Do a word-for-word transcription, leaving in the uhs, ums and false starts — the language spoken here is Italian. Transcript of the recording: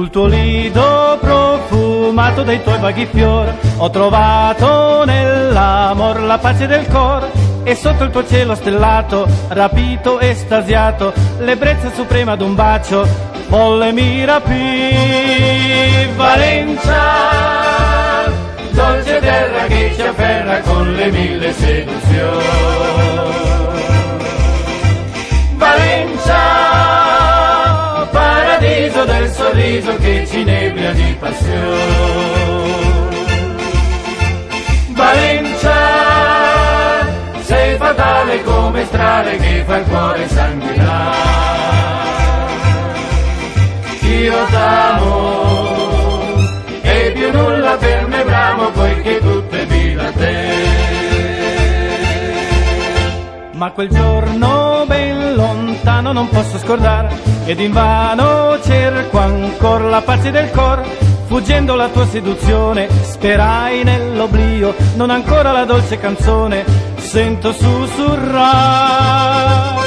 Sul tuo lido profumato dai tuoi vaghi fior ho trovato nell'amor la pace del cor, e sotto il tuo cielo stellato, rapito, estasiato, l'ebbrezza suprema d'un bacio folle mi rapì. Valencia, dolce terra che ci afferra con le mille seduzioni. Valencia, paradiso del sorriso che ci nebbia di passione. Valencia, sei fatale come strade che fa il cuore sanguinare. Io t'amo e più nulla per me bramo, poiché tutto è vita a te. Ma quel giorno ben lontano non posso scordare, ed invano cerco ancora la pace del cor. Fuggendo la tua seduzione sperai nell'oblio, non ancora la dolce canzone sento sussurrare.